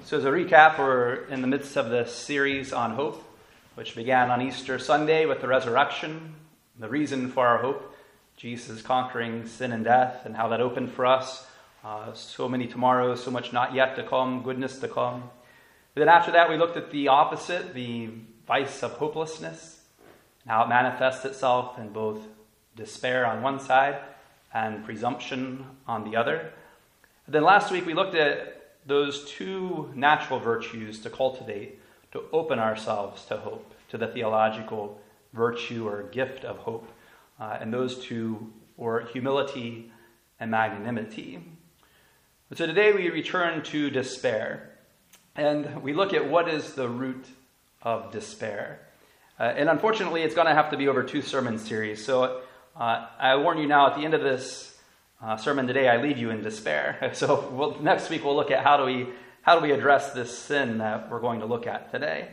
So as a recap, we're in the midst of this series on hope, which began on Easter Sunday with the resurrection, the reason for our hope, Jesus conquering sin and death, and how that opened for us so many tomorrows, so much not yet to come, goodness to come. And then after that, we looked at the opposite, the vice of hopelessness, and how it manifests itself in both despair on one side and presumption on the other. And then last week, we looked at those two natural virtues to cultivate, to open ourselves to hope, to the theological virtue or gift of hope. And those two were humility and magnanimity. So today we return to despair. And we look at what is the root of despair. And unfortunately, it's going to have to be over two sermon series. So I warn you now, at the end of this sermon today, I leave you in despair. So next week we'll look at how do we address this sin that we're going to look at today.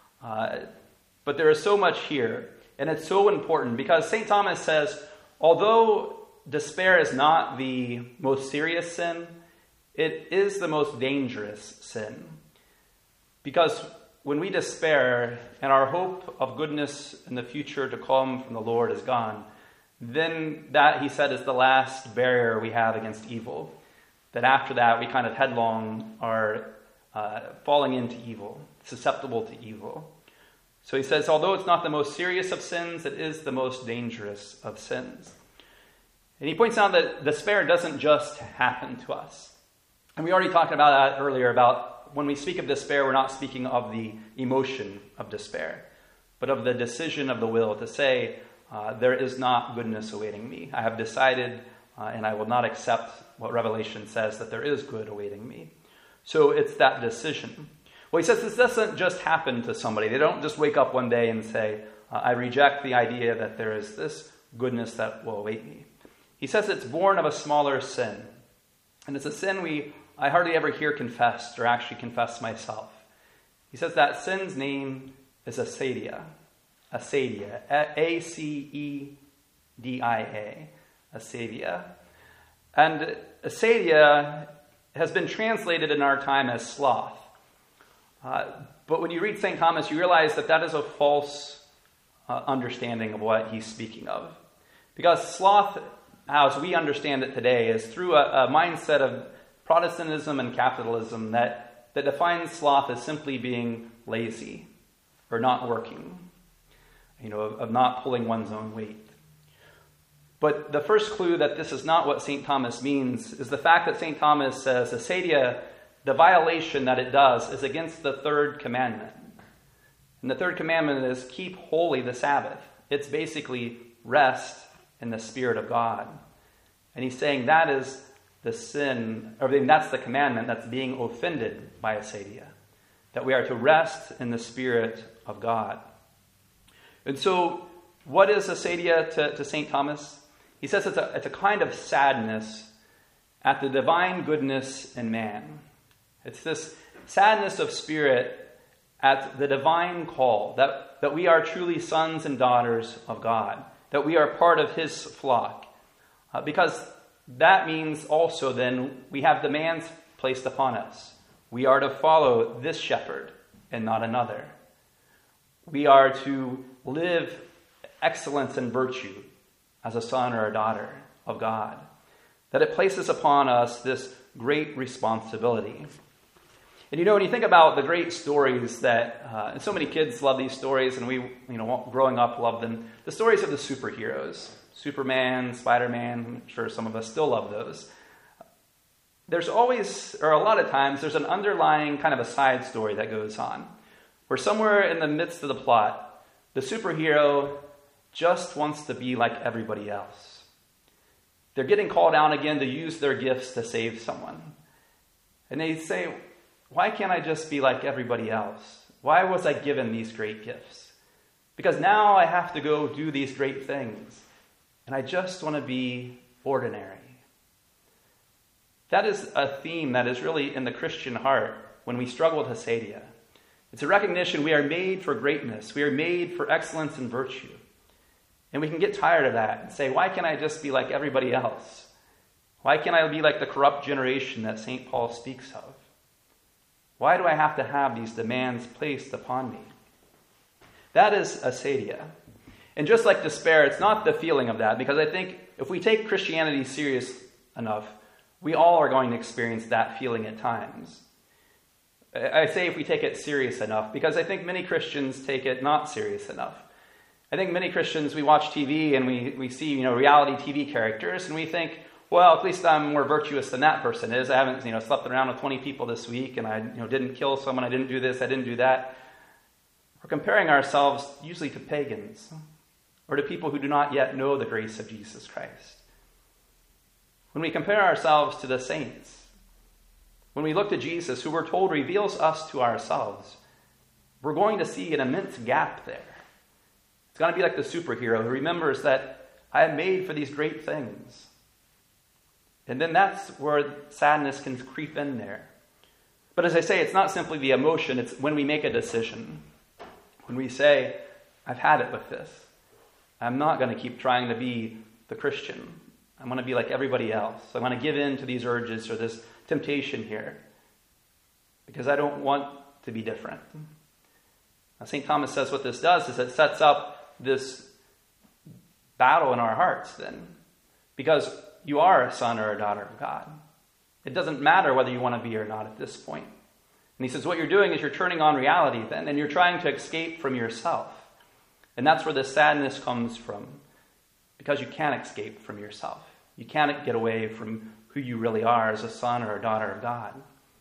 But there is so much here, and it's so important because St. Thomas says, although despair is not the most serious sin, it is the most dangerous sin. Because when we despair and our hope of goodness in the future to come from the Lord is gone, then that, he said, is the last barrier we have against evil. That after that, we kind of headlong are falling into evil, susceptible to evil. So he says, although it's not the most serious of sins, it is the most dangerous of sins. And he points out that despair doesn't just happen to us. And we already talked about that earlier, about when we speak of despair, we're not speaking of the emotion of despair, but of the decision of the will to say, there is not goodness awaiting me. I have decided, and I will not accept what Revelation says, that there is good awaiting me. So it's that decision. Well, he says this doesn't just happen to somebody. They don't just wake up one day and say, I reject the idea that there is this goodness that will await me. He says it's born of a smaller sin. And it's a sin I hardly ever hear confessed or actually confess myself. He says that sin's name is acedia. Acedia, A-C-E-D-I-A, acedia. And acedia has been translated in our time as sloth. But when you read St. Thomas, you realize that is a false understanding of what he's speaking of. Because sloth, as we understand it today, is through a mindset of Protestantism and capitalism that defines sloth as simply being lazy or not working. Of not pulling one's own weight. But the first clue that this is not what St. Thomas means is the fact that St. Thomas says, acedia, the violation that it does is against the third commandment. And the third commandment is keep holy the Sabbath. It's basically rest in the Spirit of God. And he's saying that is the sin, or that's the commandment that's being offended by acedia. That we are to rest in the Spirit of God. And so, what is acedia to St. Thomas? He says it's a kind of sadness at the divine goodness in man. It's this sadness of spirit at the divine call, that we are truly sons and daughters of God, that we are part of his flock. Because that means also then we have demands placed upon us. We are to follow this shepherd and not another. We are to live excellence and virtue as a son or a daughter of God. That it places upon us this great responsibility. And when you think about the great stories that, and so many kids love these stories, and we, growing up loved them, the stories of the superheroes, Superman, Spider-Man, I'm sure some of us still love those. There's always, or a lot of times, there's an underlying kind of a side story that goes on, where somewhere in the midst of the plot, the superhero just wants to be like everybody else. They're getting called out again to use their gifts to save someone. And they say, why can't I just be like everybody else? Why was I given these great gifts? Because now I have to go do these great things. And I just want to be ordinary. That is a theme that is really in the Christian heart when we struggle with acedia. It's a recognition we are made for greatness. We are made for excellence and virtue. And we can get tired of that and say, why can't I just be like everybody else? Why can't I be like the corrupt generation that St. Paul speaks of? Why do I have to have these demands placed upon me? That is acedia. And just like despair, it's not the feeling of that, because I think if we take Christianity serious enough, we all are going to experience that feeling at times. I say if we take it serious enough, because I think many Christians take it not serious enough. I think many Christians, we watch TV and we see, reality TV characters, and we think, well, at least I'm more virtuous than that person is. I haven't, slept around with 20 people this week, and I, didn't kill someone. I didn't do this. I didn't do that. We're comparing ourselves usually to pagans or to people who do not yet know the grace of Jesus Christ. When we compare ourselves to the saints, when we look to Jesus, who we're told reveals us to ourselves, we're going to see an immense gap there. It's going to be like the superhero who remembers that I am made for these great things. And then that's where sadness can creep in there. But as I say, it's not simply the emotion, it's when we make a decision. When we say, I've had it with this. I'm not going to keep trying to be the Christian. I'm going to be like everybody else. I'm going to give in to these urges or this temptation here because I don't want to be different. Now, St. Thomas says what this does is it sets up this battle in our hearts then, because you are a son or a daughter of God. It doesn't matter whether you want to be or not at this point. And he says what you're doing is you're turning on reality then, and you're trying to escape from yourself. And that's where the sadness comes from, because you can't escape from yourself. You can't get away from who you really are as a son or a daughter of God.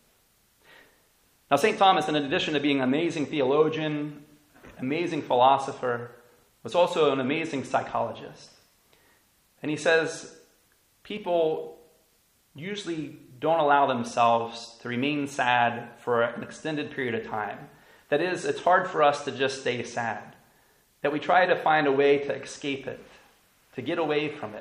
Now, St. Thomas, in addition to being an amazing theologian, amazing philosopher, was also an amazing psychologist. And he says people usually don't allow themselves to remain sad for an extended period of time. That is, it's hard for us to just stay sad. That we try to find a way to escape it, to get away from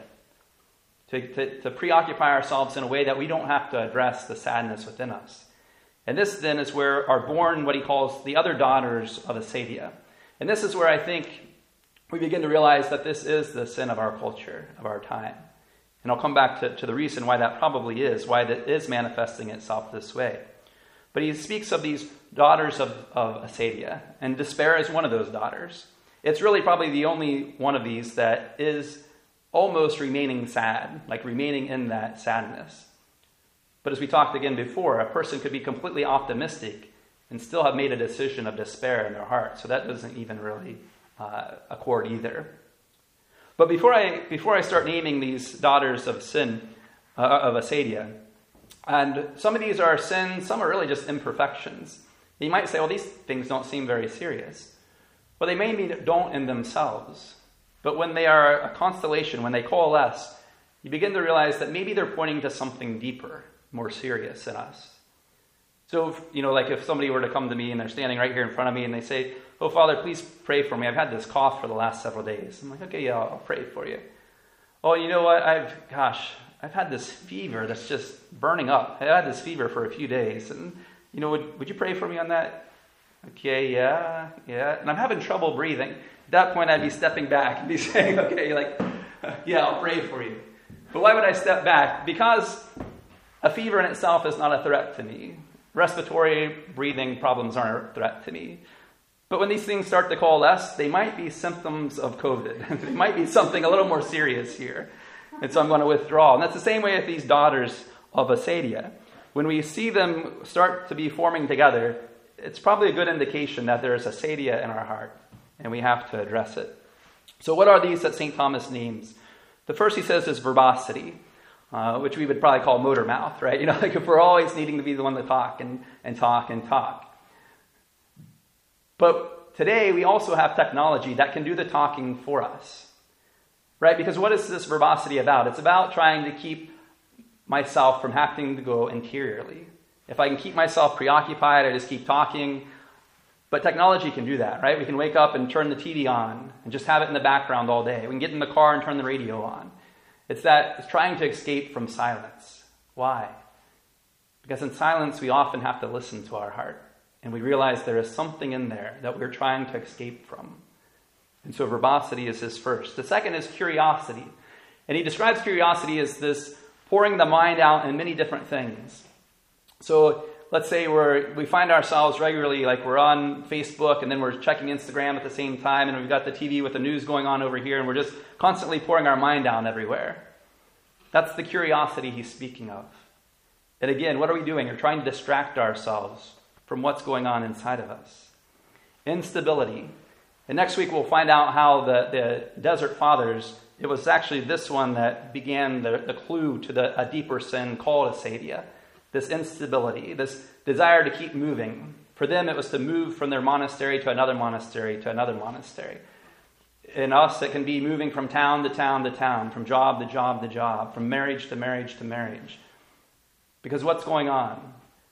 it, to preoccupy ourselves in a way that we don't have to address the sadness within us. And this then is where are born what he calls the other daughters of acedia. And this is where I think we begin to realize that this is the sin of our culture, of our time. And I'll come back to the reason why that probably is, why that is manifesting itself this way. But he speaks of these daughters of acedia, and despair is one of those daughters. It's really probably the only one of these that is almost remaining sad, like remaining in that sadness. But as we talked again before, a person could be completely optimistic and still have made a decision of despair in their heart. So that doesn't even really accord either. But before I start naming these daughters of sin, of acedia, and some of these are sins, some are really just imperfections. You might say, well, these things don't seem very serious. Well, they maybe don't in themselves. But when they are a constellation, when they coalesce, you begin to realize that maybe they're pointing to something deeper, more serious in us. So, like if somebody were to come to me and they're standing right here in front of me and they say, oh, Father, please pray for me. I've had this cough for the last several days. I'm like, okay, yeah, I'll pray for you. Oh, you know what? I've had this fever that's just burning up. I had this fever for a few days. And, would you pray for me on that? Okay, yeah. And I'm having trouble breathing. At that point, I'd be stepping back and be saying, okay, yeah, I'll pray for you. But why would I step back? Because a fever in itself is not a threat to me. Respiratory breathing problems aren't a threat to me. But when these things start to coalesce, they might be symptoms of COVID. They might be something a little more serious here. And so I'm going to withdraw. And that's the same way with these daughters of acedia. When we see them start to be forming together, it's probably a good indication that there is acedia in our heart, and we have to address it. So what are these that St. Thomas names? The first he says is verbosity, which we would probably call motor mouth, right? Like if we're always needing to be the one to talk and talk and talk. But today we also have technology that can do the talking for us, right? Because what is this verbosity about? It's about trying to keep myself from having to go interiorly. If I can keep myself preoccupied, I just keep talking. But technology can do that, right? We can wake up and turn the TV on and just have it in the background all day. We can get in the car and turn the radio on. It's trying to escape from silence. Why? Because in silence, we often have to listen to our heart. And we realize there is something in there that we're trying to escape from. And so verbosity is his first. The second is curiosity. And he describes curiosity as this pouring the mind out in many different things. So let's say we find ourselves regularly, like we're on Facebook and then we're checking Instagram at the same time, and we've got the TV with the news going on over here, and we're just constantly pouring our mind down everywhere. That's the curiosity he's speaking of. And again, what are we doing? We're trying to distract ourselves from what's going on inside of us. Instability. And next week we'll find out how the Desert Fathers, it was actually this one that began the clue to a deeper sin called acedia. This instability, this desire to keep moving. For them, it was to move from their monastery to another monastery to another monastery. In us, it can be moving from town to town to town, from job to job to job, from marriage to marriage to marriage. Because what's going on?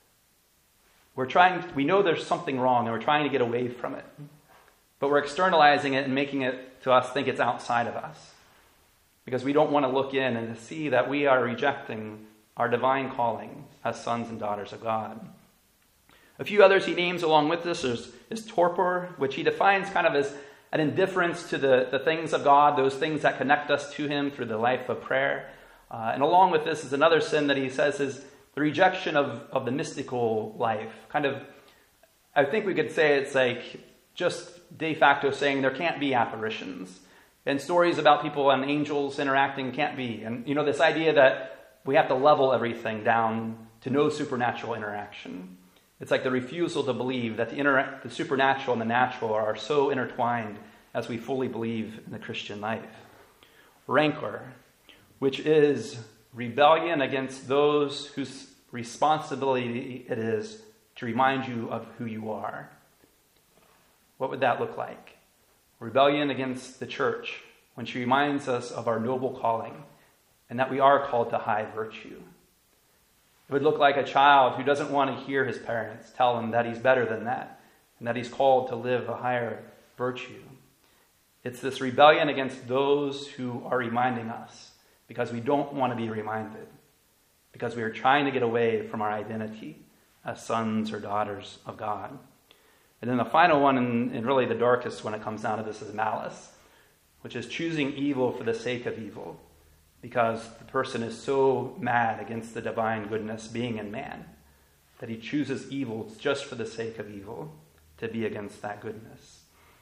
We know there's something wrong, and we're trying to get away from it. But we're externalizing it and making it to us think it's outside of us. Because we don't want to look in and to see that we are rejecting our divine calling as sons and daughters of God. A few others he names along with this is torpor, which he defines kind of as an indifference to the things of God, those things that connect us to him through the life of prayer. And along with this is another sin that he says is the rejection of the mystical life. Kind of, I think we could say it's like just de facto saying there can't be apparitions. And stories about people and angels interacting can't be. And, this idea that we have to level everything down to no supernatural interaction. It's like the refusal to believe that the supernatural and the natural are so intertwined as we fully believe in the Christian life. Rancor, which is rebellion against those whose responsibility it is to remind you of who you are. What would that look like? Rebellion against the church when she reminds us of our noble calling and that we are called to high virtue. It would look like a child who doesn't want to hear his parents tell him that he's better than that and that he's called to live a higher virtue. It's this rebellion against those who are reminding us because we don't want to be reminded, because we are trying to get away from our identity as sons or daughters of God. And then the final one, and really the darkest when it comes down to this, is malice, which is choosing evil for the sake of evil, because the person is so mad against the divine goodness being in man that he chooses evil just for the sake of evil, to be against that goodness.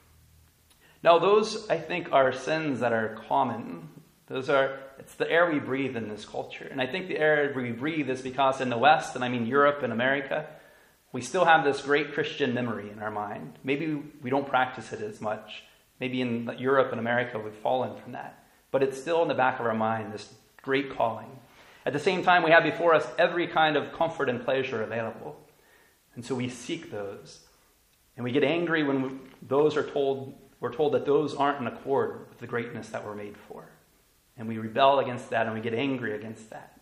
Now those, I think, are sins that are common. It's the air we breathe in this culture. And I think the air we breathe is because in the West, and I mean Europe and America, we still have this great Christian memory in our mind. Maybe we don't practice it as much. Maybe in Europe and America we've fallen from that. But it's still in the back of our mind, this great calling. At the same time, we have before us every kind of comfort and pleasure available. And so we seek those. And we get angry when we're told that those aren't in accord with the greatness that we're made for. And we rebel against that, and we get angry against that.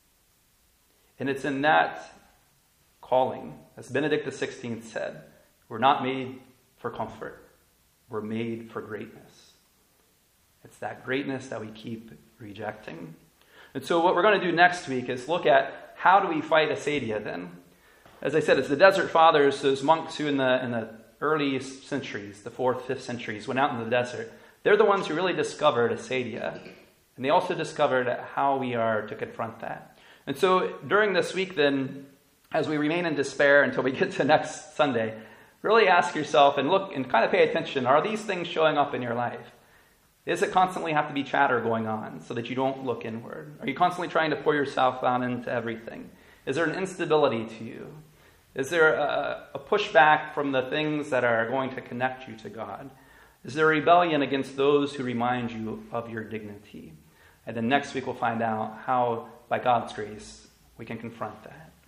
And it's in that calling, as Benedict XVI said, we're not made for comfort. We're made for greatness. It's that greatness that we keep rejecting. And so what we're going to do next week is look at how do we fight acedia then. As I said, it's the Desert Fathers, those monks who in the early centuries, the 4th, 5th centuries, went out in the desert. They're the ones who really discovered acedia. And they also discovered how we are to confront that. And so during this week then, as we remain in despair until we get to next Sunday, really ask yourself and look and kind of pay attention. Are these things showing up in your life? Does it constantly have to be chatter going on so that you don't look inward? Are you constantly trying to pour yourself out into everything? Is there an instability to you? Is there a pushback from the things that are going to connect you to God? Is there a rebellion against those who remind you of your dignity? And then next week we'll find out how, by God's grace, we can confront that.